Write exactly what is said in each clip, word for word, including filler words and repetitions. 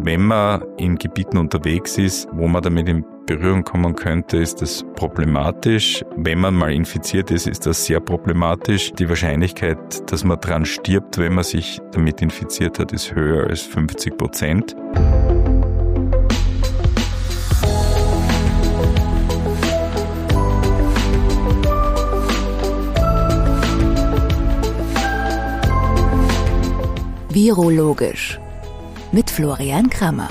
Wenn man in Gebieten unterwegs ist, wo man damit in Berührung kommen könnte, ist das problematisch. Wenn man mal infiziert ist, ist das sehr problematisch. Die Wahrscheinlichkeit, dass man dran stirbt, wenn man sich damit infiziert hat, ist höher als fünfzig Prozent. Virologisch mit Florian Krammer.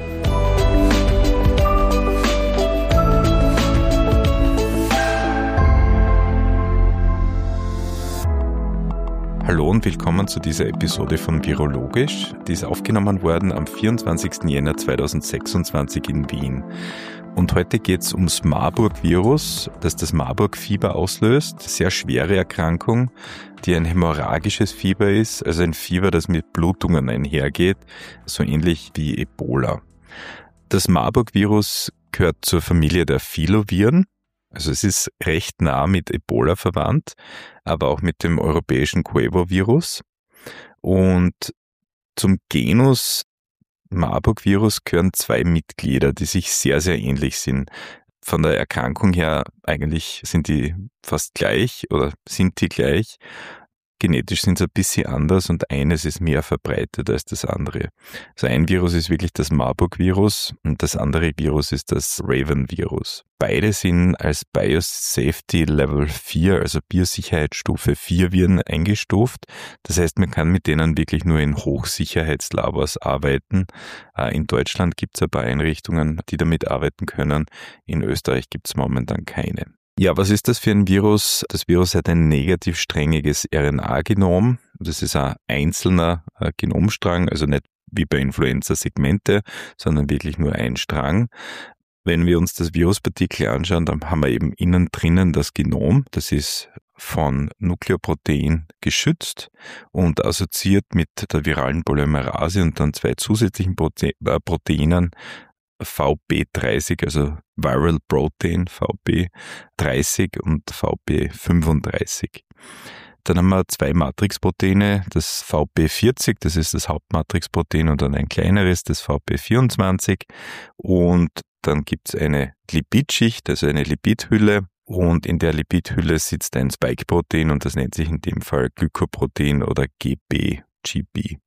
Hallo und willkommen zu dieser Episode von Virologisch. Die ist aufgenommen worden am vierundzwanzigsten Jänner zweitausendsechsundzwanzig in Wien. Und heute geht es ums Marburg-Virus, das das Marburg-Fieber auslöst. Sehr schwere Erkrankung, die ein hämorrhagisches Fieber ist, also ein Fieber, das mit Blutungen einhergeht, so ähnlich wie Ebola. Das Marburg-Virus gehört zur Familie der Filoviren. Also es ist recht nah mit Ebola verwandt, aber auch mit dem europäischen Quevo-Virus. Und zum Genus Marburg-Virus gehören zwei Mitglieder, die sich sehr, sehr ähnlich sind. Von der Erkrankung her eigentlich sind die fast gleich oder sind die gleich. Genetisch sind sie ein bisschen anders und eines ist mehr verbreitet als das andere. Also ein Virus ist wirklich das Marburg-Virus und das andere Virus ist das Raven-Virus. Beide sind als Biosafety Level vier, also Biosicherheitsstufe vier Viren eingestuft. Das heißt, man kann mit denen wirklich nur in Hochsicherheitslabors arbeiten. In Deutschland gibt es ein paar Einrichtungen, die damit arbeiten können. In Österreich gibt es momentan keine. Ja, was ist das für ein Virus? Das Virus hat ein negativ strängiges R N A-Genom. Das ist ein einzelner Genomstrang, also nicht wie bei Influenza Segmente, sondern wirklich nur ein Strang. Wenn wir uns das Viruspartikel anschauen, dann haben wir eben innen drinnen das Genom. Das ist von Nukleoprotein geschützt und assoziiert mit der viralen Polymerase und dann zwei zusätzlichen Prote- äh, Proteinen, V P dreißig, also Viral Protein V P dreißig und V P fünfunddreißig. Dann haben wir zwei Matrixproteine, das V P vierzig, das ist das Hauptmatrixprotein, und dann ein kleineres, das V P vierundzwanzig. Und dann gibt es eine Lipidschicht, also eine Lipidhülle. Und in der Lipidhülle sitzt ein Spike-Protein und das nennt sich in dem Fall Glykoprotein oder G B, G B.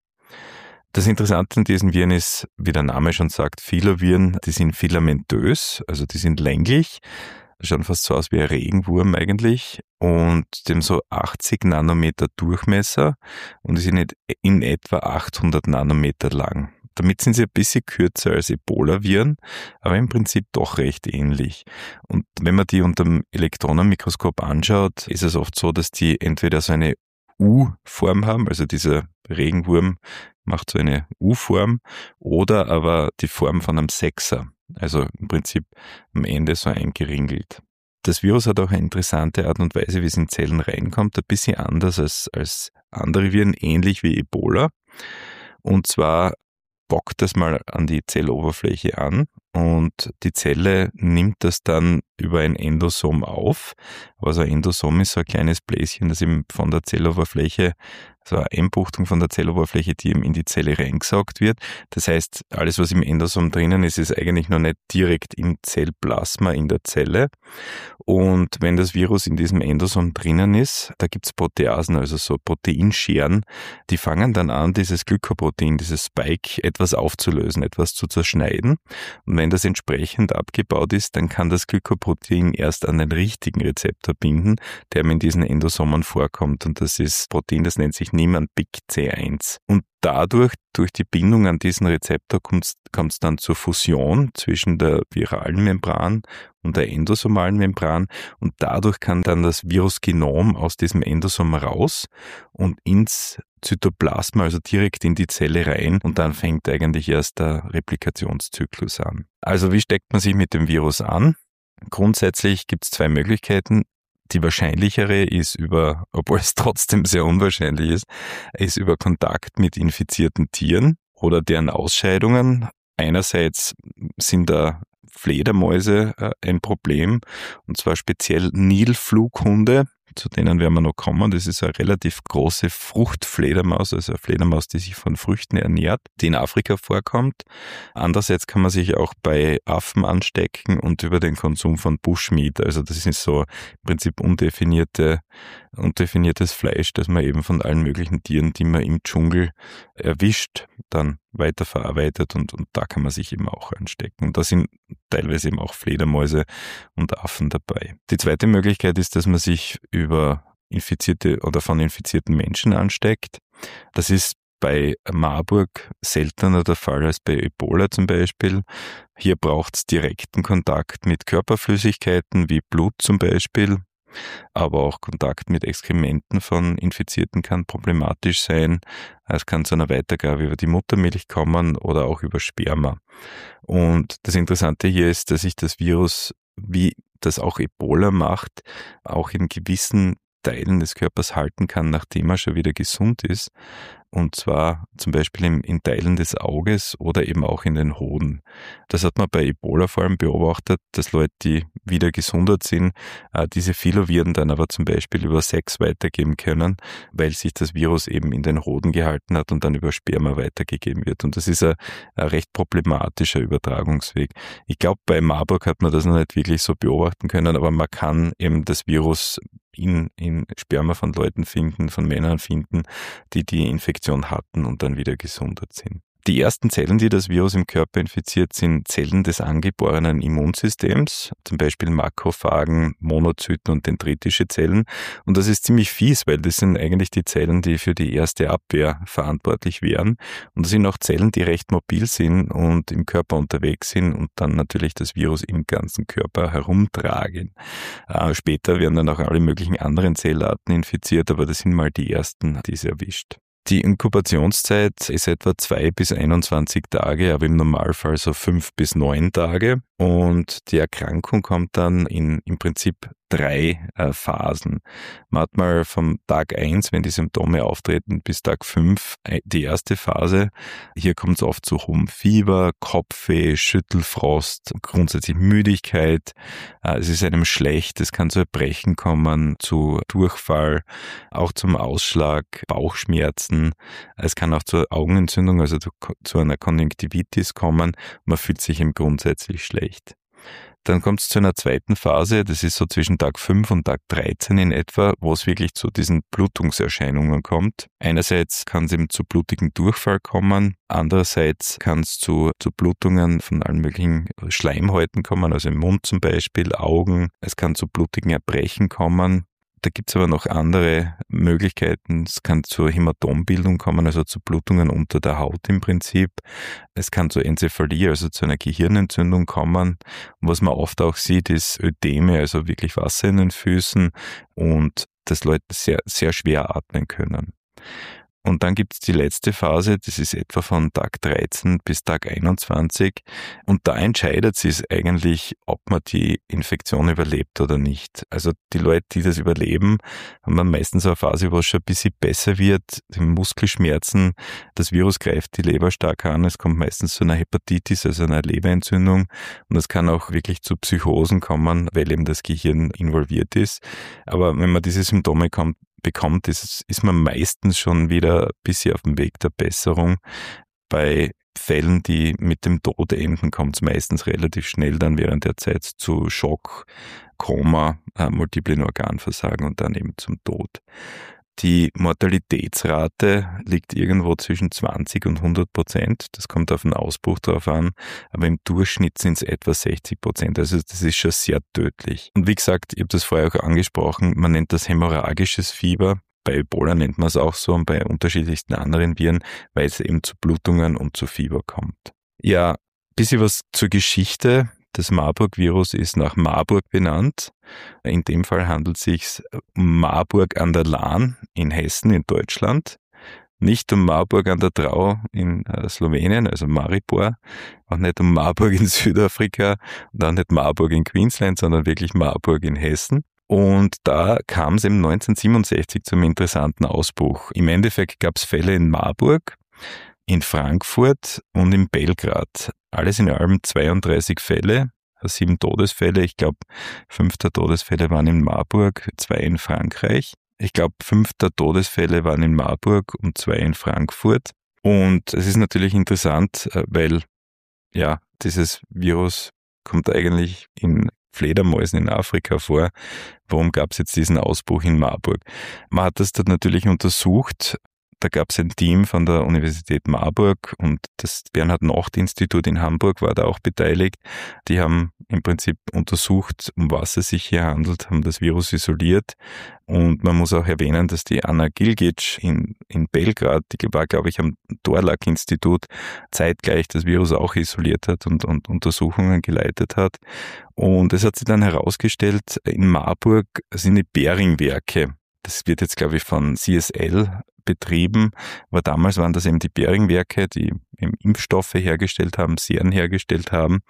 Das Interessante an diesen Viren ist, wie der Name schon sagt, Filoviren, die sind filamentös, also die sind länglich, schauen fast so aus wie ein Regenwurm eigentlich, und die haben so achtzig Nanometer Durchmesser und die sind in etwa achthundert Nanometer lang. Damit sind sie ein bisschen kürzer als Ebola-Viren, aber im Prinzip doch recht ähnlich. Und wenn man die unter dem Elektronenmikroskop anschaut, ist es oft so, dass die entweder so eine U-Form haben, also dieser Regenwurm macht so eine U-Form, oder aber die Form von einem Sechser, also im Prinzip am Ende so eingeringelt. Das Virus hat auch eine interessante Art und Weise, wie es in Zellen reinkommt, ein bisschen anders als, als andere Viren, ähnlich wie Ebola. Und zwar bockt das mal an die Zelloberfläche an und die Zelle nimmt das dann über ein Endosom auf. Also ein Endosom ist so ein kleines Bläschen, das eben von der Zelloberfläche, so eine Einbuchtung von der Zelloberfläche, die eben in die Zelle reingesaugt wird. Das heißt, alles, was im Endosom drinnen ist, ist eigentlich noch nicht direkt im Zellplasma in der Zelle. Und wenn das Virus in diesem Endosom drinnen ist, da gibt es Proteasen, also so Proteinscheren, die fangen dann an, dieses Glykoprotein, dieses Spike, etwas aufzulösen, etwas zu zerschneiden. Und wenn das entsprechend abgebaut ist, dann kann das Glykoprotein erst an den richtigen Rezeptor binden, der in diesen Endosomen vorkommt. Und das ist Protein, das nennt sich Niemann-Pick C eins. Und dadurch, durch die Bindung an diesen Rezeptor, kommt es dann zur Fusion zwischen der viralen Membran und der endosomalen Membran. Und dadurch kann dann das Virusgenom aus diesem Endosom raus und ins Zytoplasma, also direkt in die Zelle rein, und dann fängt eigentlich erst der Replikationszyklus an. Also wie steckt man sich mit dem Virus an? Grundsätzlich gibt es zwei Möglichkeiten. Die wahrscheinlichere ist über, obwohl es trotzdem sehr unwahrscheinlich ist, ist über Kontakt mit infizierten Tieren oder deren Ausscheidungen. Einerseits sind da Fledermäuse ein Problem, und zwar speziell Nilflughunde. zu denen werden wir noch kommen. Das ist eine relativ große Fruchtfledermaus, also eine Fledermaus, die sich von Früchten ernährt, die in Afrika vorkommt. Andererseits kann man sich auch bei Affen anstecken und über den Konsum von Bushmeat, also das ist so im Prinzip undefinierte, undefiniertes Fleisch, das man eben von allen möglichen Tieren, die man im Dschungel erwischt, dann weiterverarbeitet und, und da kann man sich eben auch anstecken. Und da sind teilweise eben auch Fledermäuse und Affen dabei. Die zweite Möglichkeit ist, dass man sich über infizierte oder von infizierten Menschen ansteckt. Das ist bei Marburg seltener der Fall als bei Ebola zum Beispiel. Hier braucht es direkten Kontakt mit Körperflüssigkeiten wie Blut zum Beispiel. Aber auch Kontakt mit Exkrementen von Infizierten kann problematisch sein. Es kann zu einer Weitergabe über die Muttermilch kommen oder auch über Sperma. Und das Interessante hier ist, dass sich das Virus, wie das auch Ebola macht, auch in gewissen Teilen des Körpers halten kann, nachdem er schon wieder gesund ist. Und zwar zum Beispiel in, in Teilen des Auges oder eben auch in den Hoden. Das hat man bei Ebola vor allem beobachtet, dass Leute, die wieder gesundert sind, äh, diese Filoviren dann aber zum Beispiel über Sex weitergeben können, weil sich das Virus eben in den Hoden gehalten hat und dann über Sperma weitergegeben wird. Und das ist ein, ein recht problematischer Übertragungsweg. Ich glaube, bei Marburg hat man das noch nicht wirklich so beobachten können, aber man kann eben das Virus in, in Sperma von Leuten finden, von Männern finden, die die Infektion hatten und dann wieder gesundert sind. Die ersten Zellen, die das Virus im Körper infiziert, sind Zellen des angeborenen Immunsystems, zum Beispiel Makrophagen, Monozyten und dendritische Zellen. Und das ist ziemlich fies, weil das sind eigentlich die Zellen, die für die erste Abwehr verantwortlich wären. Und das sind auch Zellen, die recht mobil sind und im Körper unterwegs sind und dann natürlich das Virus im ganzen Körper herumtragen. Äh, später werden dann auch alle möglichen anderen Zellarten infiziert, aber das sind mal die ersten, die es erwischt. Die Inkubationszeit ist etwa zwei bis einundzwanzig Tage, aber im Normalfall so fünf bis neun Tage. Und die Erkrankung kommt dann in im Prinzip drei äh, Phasen. Man hat mal vom Tag eins, wenn die Symptome auftreten, bis Tag fünf die erste Phase. Hier kommt es oft zu hohem Fieber, Kopfweh, Schüttelfrost, grundsätzlich Müdigkeit. Äh, es ist einem schlecht, es kann zu Erbrechen kommen, zu Durchfall, auch zum Ausschlag, Bauchschmerzen. Es kann auch zur Augenentzündung, also zu, zu einer Konjunktivitis kommen. Man fühlt sich eben grundsätzlich schlecht. Dann kommt es zu einer zweiten Phase, das ist so zwischen Tag fünf und Tag dreizehn in etwa, wo es wirklich zu diesen Blutungserscheinungen kommt. Einerseits kann es eben zu blutigem Durchfall kommen, andererseits kann es zu, zu Blutungen von allen möglichen Schleimhäuten kommen, also im Mund zum Beispiel, Augen. Es kann zu blutigen Erbrechen kommen. Da gibt es aber noch andere Möglichkeiten. Es kann zur Hämatombildung kommen, also zu Blutungen unter der Haut im Prinzip. Es kann zur Enzephalie, also zu einer Gehirnentzündung kommen. Und was man oft auch sieht, ist Ödeme, also wirklich Wasser in den Füßen und dass Leute sehr, sehr schwer atmen können. Und dann gibt es die letzte Phase, das ist etwa von Tag dreizehn bis Tag einundzwanzig. Und da entscheidet sich eigentlich, ob man die Infektion überlebt oder nicht. Also die Leute, die das überleben, haben dann meistens eine Phase, wo es schon ein bisschen besser wird, die Muskelschmerzen, das Virus greift die Leber stark an, es kommt meistens zu einer Hepatitis, also einer Leberentzündung. Und es kann auch wirklich zu Psychosen kommen, weil eben das Gehirn involviert ist. Aber wenn man diese Symptome kommt, bekommt, ist, ist man meistens schon wieder ein bisschen auf dem Weg der Besserung. Bei Fällen, die mit dem Tod enden, kommt es meistens relativ schnell dann während der Zeit zu Schock, Koma, äh, multiplen Organversagen und dann eben zum Tod. Die Mortalitätsrate liegt irgendwo zwischen zwanzig und hundert Prozent. Das kommt auf den Ausbruch drauf an. Aber im Durchschnitt sind es etwa sechzig Prozent. Also das ist schon sehr tödlich. Und wie gesagt, ich habe das vorher auch angesprochen, man nennt das hämorrhagisches Fieber. Bei Ebola nennt man es auch so und bei unterschiedlichsten anderen Viren, weil es eben zu Blutungen und zu Fieber kommt. Ja, ein bisschen was zur Geschichte. Das Marburg-Virus ist nach Marburg benannt. In dem Fall handelt es sich um Marburg an der Lahn in Hessen in Deutschland. Nicht um Marburg an der Drau in Slowenien, also Maribor. Auch nicht um Marburg in Südafrika und auch nicht Marburg in Queensland, sondern wirklich Marburg in Hessen. Und da kam es im neunzehnhundertsiebenundsechzig zum interessanten Ausbruch. Im Endeffekt gab es Fälle in Marburg, in Frankfurt und in Belgrad. Alles in allem zweiunddreißig Fälle. sieben Todesfälle. Ich glaube, fünf der Todesfälle waren in Marburg, zwei in Frankreich. Ich glaube, fünf der Todesfälle waren in Marburg und zwei in Frankfurt. Und es ist natürlich interessant, weil ja, dieses Virus kommt eigentlich in Fledermäusen in Afrika vor. Warum gab es jetzt diesen Ausbruch in Marburg? Man hat das dort natürlich untersucht. Da gab es ein Team von der Universität Marburg und das Bernhard-Nocht-Institut in Hamburg war da auch beteiligt. Die haben im Prinzip untersucht, um was es sich hier handelt, haben das Virus isoliert. Und man muss auch erwähnen, dass die Anna Gilgic in, in Belgrad, die war, glaube ich, am Dorlak-Institut, zeitgleich das Virus auch isoliert hat und, und Untersuchungen geleitet hat. Und es hat sich dann herausgestellt, in Marburg sind die Behring-Werke. Das wird jetzt, glaube ich, von C S L betrieben, aber damals waren das eben die Behring-Werke, die eben Impfstoffe hergestellt haben, Seren hergestellt haben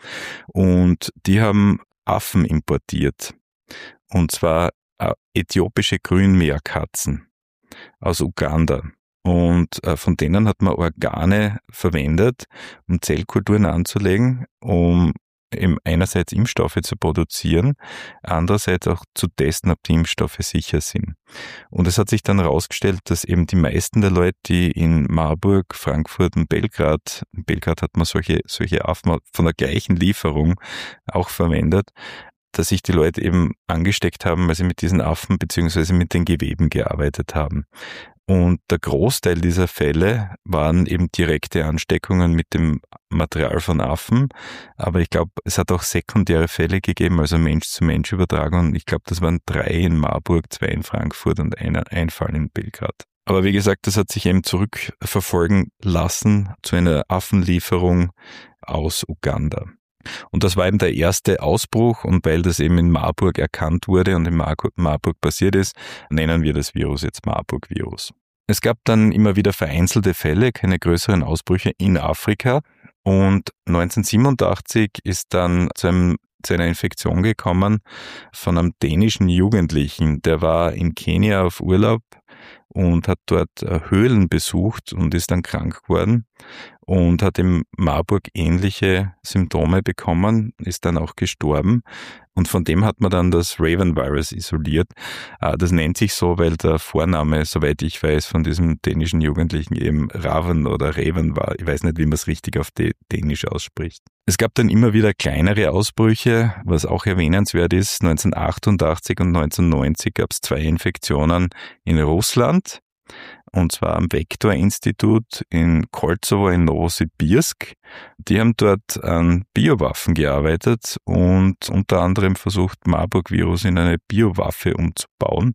und die haben Affen importiert und zwar äthiopische Grünmeerkatzen aus Uganda. Und von denen hat man Organe verwendet, um Zellkulturen anzulegen, um eben einerseits Impfstoffe zu produzieren, andererseits auch zu testen, ob die Impfstoffe sicher sind. Und es hat sich dann herausgestellt, dass eben die meisten der Leute, die in Marburg, Frankfurt und Belgrad, in Belgrad hat man solche, solche Affen von der gleichen Lieferung auch verwendet, dass sich die Leute eben angesteckt haben, weil sie mit diesen Affen beziehungsweise mit den Geweben gearbeitet haben. Und der Großteil dieser Fälle waren eben direkte Ansteckungen mit dem Material von Affen. Aber ich glaube, es hat auch sekundäre Fälle gegeben, also Mensch-zu-Mensch-Übertragung. Ich glaube, das waren drei in Marburg, zwei in Frankfurt und einer, ein Fall in Belgrad. Aber wie gesagt, das hat sich eben zurückverfolgen lassen zu einer Affenlieferung aus Uganda. Und das war eben der erste Ausbruch und weil das eben in Marburg erkannt wurde und in Marburg passiert ist, nennen wir das Virus jetzt Marburg-Virus. Es gab dann immer wieder vereinzelte Fälle, keine größeren Ausbrüche in Afrika und neunzehnhundertsiebenundachtzig ist dann zu, einem, zu einer Infektion gekommen von einem dänischen Jugendlichen, der war in Kenia auf Urlaub und hat dort Höhlen besucht und ist dann krank geworden und hat in Marburg ähnliche Symptome bekommen, ist dann auch gestorben und von dem hat man dann das Raven-Virus isoliert. Das nennt sich so, weil der Vorname, soweit ich weiß, von diesem dänischen Jugendlichen eben Raven oder Raven war. Ich weiß nicht, wie man es richtig auf Dänisch ausspricht. Es gab dann immer wieder kleinere Ausbrüche, was auch erwähnenswert ist. neunzehnhundertachtundachtzig und neunzehnhundertneunzig gab es zwei Infektionen in Russland. Und zwar am Vektor-Institut in Kolzovo in Novosibirsk. Die haben dort an Biowaffen gearbeitet und unter anderem versucht, Marburg-Virus in eine Biowaffe umzubauen.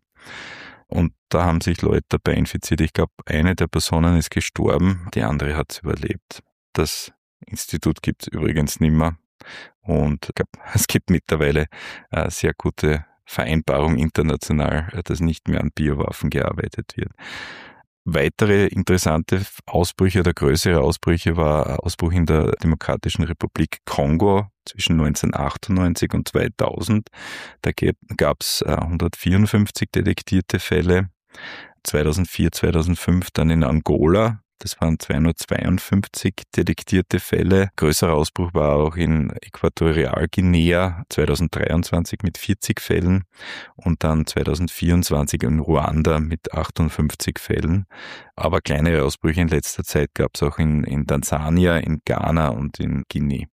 Und da haben sich Leute dabei infiziert. Ich glaube, eine der Personen ist gestorben, die andere hat es überlebt. Das Institut gibt es übrigens nicht mehr. Und ich glaube, es gibt mittlerweile eine sehr gute Vereinbarung international, dass nicht mehr an Biowaffen gearbeitet wird. Weitere interessante Ausbrüche oder größere Ausbrüche war ein Ausbruch in der Demokratischen Republik Kongo zwischen neunzehnhundertachtundneunzig und zweitausend. Da gab es hundertvierundfünfzig detektierte Fälle. zweitausendvier, zweitausendfünf dann in Angola. Das waren zweihundertzweiundfünfzig detektierte Fälle. Größerer Ausbruch war auch in Äquatorialguinea zweitausenddreiundzwanzig mit vierzig Fällen und dann zweitausendvierundzwanzig in Ruanda mit achtundfünfzig Fällen. Aber kleinere Ausbrüche in letzter Zeit gab es auch in, in Tansania, in Ghana und in Guinea.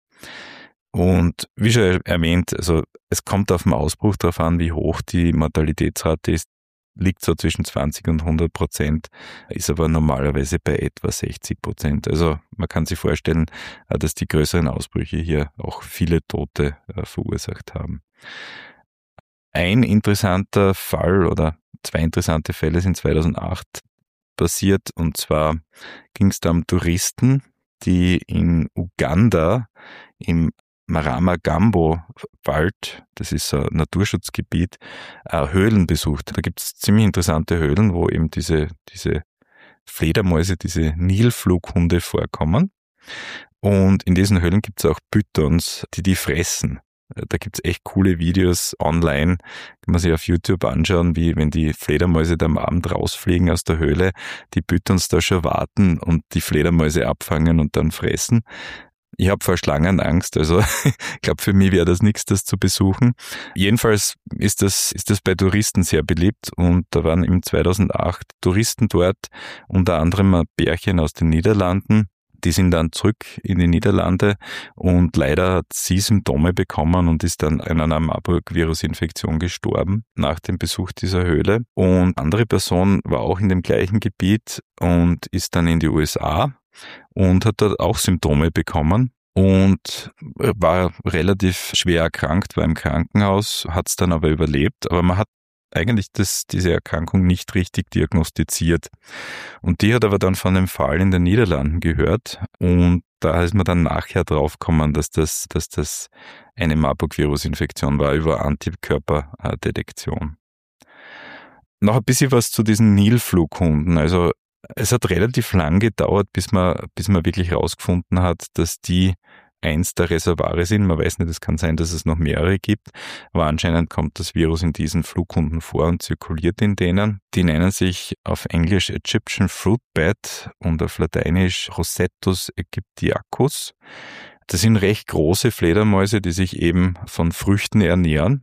Und wie schon erwähnt, also es kommt auf den Ausbruch darauf an, wie hoch die Mortalitätsrate ist. Liegt so zwischen zwanzig und hundert Prozent, ist aber normalerweise bei etwa sechzig Prozent. Also man kann sich vorstellen, dass die größeren Ausbrüche hier auch viele Tote verursacht haben. Ein interessanter Fall oder zwei interessante Fälle sind zweitausendacht passiert und zwar ging es da um Touristen, die in Uganda im Marama-Gambo-Wald, das ist ein Naturschutzgebiet, Höhlen besucht. Da gibt es ziemlich interessante Höhlen, wo eben diese, diese Fledermäuse, diese Nilflughunde vorkommen. Und in diesen Höhlen gibt es auch Pythons, die die fressen. Da gibt es echt coole Videos online, die man sich auf YouTube anschauen, wie wenn die Fledermäuse da am Abend rausfliegen aus der Höhle, die Pythons da schon warten und die Fledermäuse abfangen und dann fressen. Ich habe vor Schlangen Angst, also ich glaube, für mich wäre das nichts, das zu besuchen. Jedenfalls ist das, ist das bei Touristen sehr beliebt und da waren im zweitausendacht Touristen dort, unter anderem ein Pärchen aus den Niederlanden. Die sind dann zurück in die Niederlande und leider hat sie Symptome bekommen und ist dann an einer Marburg-Virus-Infektion gestorben nach dem Besuch dieser Höhle. Und eine andere Person war auch in dem gleichen Gebiet und ist dann in die U S A und hat dort auch Symptome bekommen und war relativ schwer erkrankt, war im Krankenhaus, hat es dann aber überlebt, aber man hat eigentlich das, diese Erkrankung nicht richtig diagnostiziert. Und die hat aber dann von dem Fall in den Niederlanden gehört und da ist man dann nachher draufgekommen, dass das, dass das eine Marburg-Virus-Infektion war über Antikörperdetektion. Noch ein bisschen was zu diesen Nilflughunden. Also es hat relativ lang gedauert, bis man, bis man wirklich herausgefunden hat, dass die eins der Reservoire sind. Man weiß nicht, es kann sein, dass es noch mehrere gibt, aber anscheinend kommt das Virus in diesen Flughunden vor und zirkuliert in denen. Die nennen sich auf Englisch Egyptian Fruit Bat und auf Lateinisch Rosettus aegyptiacus. Das sind recht große Fledermäuse, die sich eben von Früchten ernähren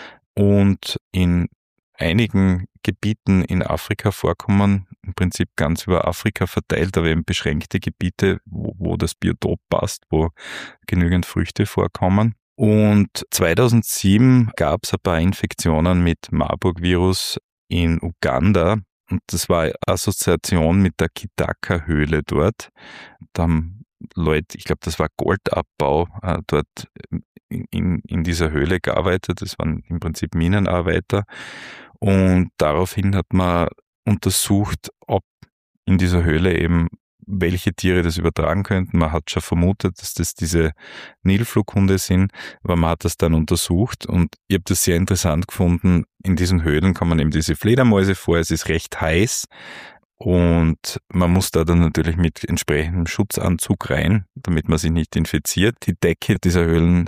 und in einigen Gebieten in Afrika vorkommen, im Prinzip ganz über Afrika verteilt, aber eben beschränkte Gebiete, wo, wo das Biotop passt, wo genügend Früchte vorkommen. Und zweitausendsieben gab es ein paar Infektionen mit Marburg-Virus in Uganda und das war eine Assoziation mit der Kitaka-Höhle dort. Da haben Leute, ich glaube, das war Goldabbau, äh, dort in, in dieser Höhle gearbeitet. Das waren im Prinzip Minenarbeiter. Und daraufhin hat man untersucht, ob in dieser Höhle eben welche Tiere das übertragen könnten. Man hat schon vermutet, dass das diese Nilflughunde sind, aber man hat das dann untersucht und ich habe das sehr interessant gefunden. In diesen Höhlen kommen eben diese Fledermäuse vor, es ist recht heiß und man muss da dann natürlich mit entsprechendem Schutzanzug rein, damit man sich nicht infiziert. Die Decke dieser Höhlen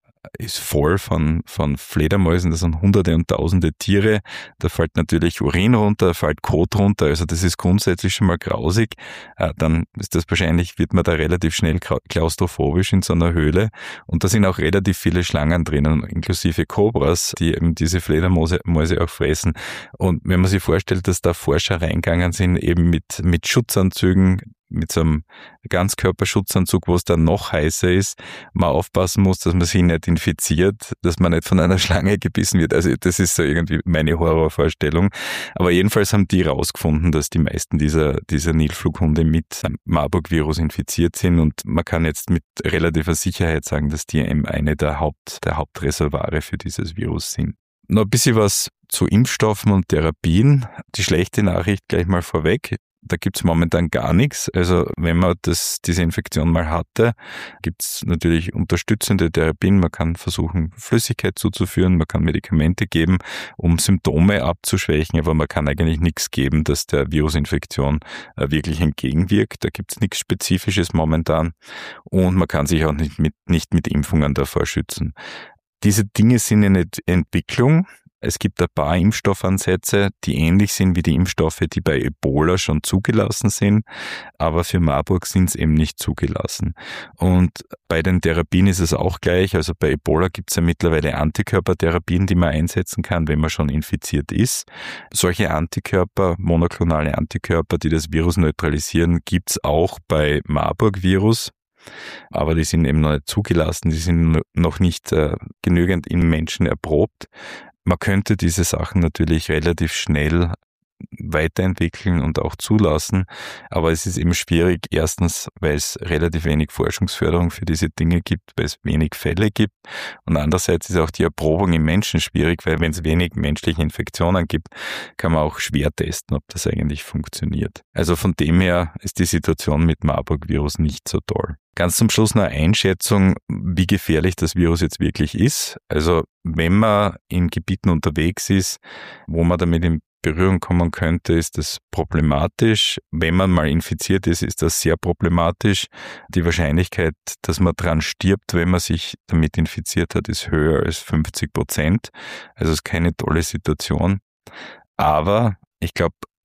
ist voll von, von Fledermäusen, das sind hunderte und tausende Tiere, da fällt natürlich Urin runter, da fällt Kot runter, also das ist grundsätzlich schon mal grausig, dann ist das wahrscheinlich, wird man da relativ schnell klaustrophobisch in so einer Höhle und da sind auch relativ viele Schlangen drinnen, inklusive Kobras, die eben diese Fledermäuse Mäuse auch fressen und wenn man sich vorstellt, dass da Forscher reingegangen sind, eben mit, mit Schutzanzügen, mit so einem Ganzkörperschutzanzug, wo es dann noch heißer ist, man aufpassen muss, dass man sich nicht infiziert, dass man nicht von einer Schlange gebissen wird. Also das ist so irgendwie meine Horrorvorstellung. Aber jedenfalls haben die rausgefunden, dass die meisten dieser, dieser Nilflughunde mit Marburg-Virus infiziert sind und man kann jetzt mit relativer Sicherheit sagen, dass die eben eine der Haupt, der Hauptreservoire für dieses Virus sind. Noch ein bisschen was zu Impfstoffen und Therapien. Die schlechte Nachricht gleich mal vorweg. Da gibt's momentan gar nichts. Also wenn man das, diese Infektion mal hatte, gibt's natürlich unterstützende Therapien. Man kann versuchen, Flüssigkeit zuzuführen, man kann Medikamente geben, um Symptome abzuschwächen, aber man kann eigentlich nichts geben, dass der Virusinfektion wirklich entgegenwirkt. Da gibt's nichts Spezifisches momentan und man kann sich auch nicht mit, nicht mit Impfungen davor schützen. Diese Dinge sind in Entwicklung. Es gibt ein paar Impfstoffansätze, die ähnlich sind wie die Impfstoffe, die bei Ebola schon zugelassen sind, aber für Marburg sind es eben nicht zugelassen. Und bei den Therapien ist es auch gleich, also bei Ebola gibt es ja mittlerweile Antikörpertherapien, die man einsetzen kann, wenn man schon infiziert ist. Solche Antikörper, monoklonale Antikörper, die das Virus neutralisieren, gibt es auch bei Marburg-Virus. Aber die sind eben noch nicht zugelassen, die sind noch nicht äh, genügend in Menschen erprobt. Man könnte diese Sachen natürlich relativ schnell weiterentwickeln und auch zulassen, aber es ist eben schwierig, erstens, weil es relativ wenig Forschungsförderung für diese Dinge gibt, weil es wenig Fälle gibt und andererseits ist auch die Erprobung im Menschen schwierig, weil wenn es wenig menschliche Infektionen gibt, kann man auch schwer testen, ob das eigentlich funktioniert. Also von dem her ist die Situation mit Marburg-Virus nicht so toll. Ganz zum Schluss noch eine Einschätzung, wie gefährlich das Virus jetzt wirklich ist. Also wenn man in Gebieten unterwegs ist, wo man damit in Berührung kommen könnte, ist das problematisch. Wenn man mal infiziert ist, ist das sehr problematisch. Die Wahrscheinlichkeit, dass man dran stirbt, wenn man sich damit infiziert hat, ist höher als fünfzig Prozent. Also es ist keine tolle Situation. Aber ich glaube,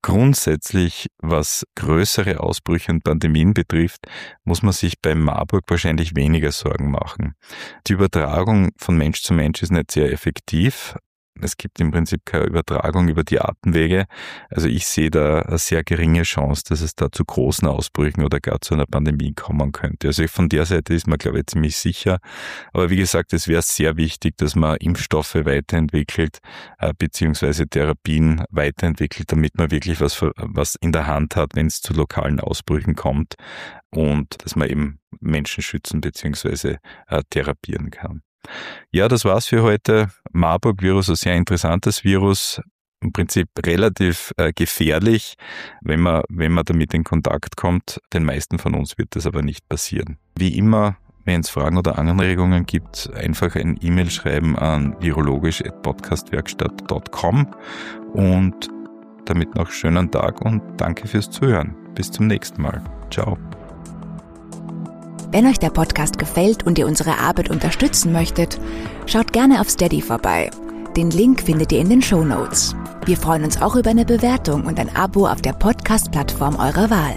grundsätzlich, was größere Ausbrüche und Pandemien betrifft, muss man sich beim Marburg wahrscheinlich weniger Sorgen machen. Die Übertragung von Mensch zu Mensch ist nicht sehr effektiv. Es gibt im Prinzip keine Übertragung über die Atemwege. Also ich sehe da eine sehr geringe Chance, dass es da zu großen Ausbrüchen oder gar zu einer Pandemie kommen könnte. Also von der Seite ist man, glaube ich, ziemlich sicher. Aber wie gesagt, es wäre sehr wichtig, dass man Impfstoffe weiterentwickelt, äh, beziehungsweise Therapien weiterentwickelt, damit man wirklich was, was in der Hand hat, wenn es zu lokalen Ausbrüchen kommt und dass man eben Menschen schützen beziehungsweise äh, therapieren kann. Ja, das war's für heute. Marburg-Virus, ein sehr interessantes Virus, im Prinzip relativ äh, gefährlich, wenn man, wenn man damit in Kontakt kommt. Den meisten von uns wird das aber nicht passieren. Wie immer, wenn es Fragen oder Anregungen gibt, einfach ein E-Mail schreiben an virologisch at podcastwerkstatt punkt com und damit noch schönen Tag und danke fürs Zuhören. Bis zum nächsten Mal. Ciao. Wenn euch der Podcast gefällt und ihr unsere Arbeit unterstützen möchtet, schaut gerne auf Steady vorbei. Den Link findet ihr in den Shownotes. Wir freuen uns auch über eine Bewertung und ein Abo auf der Podcast-Plattform eurer Wahl.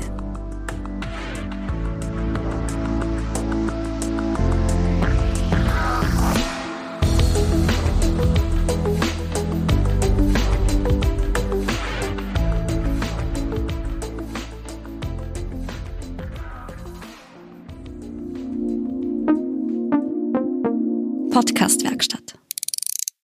Podcast-Werkstatt.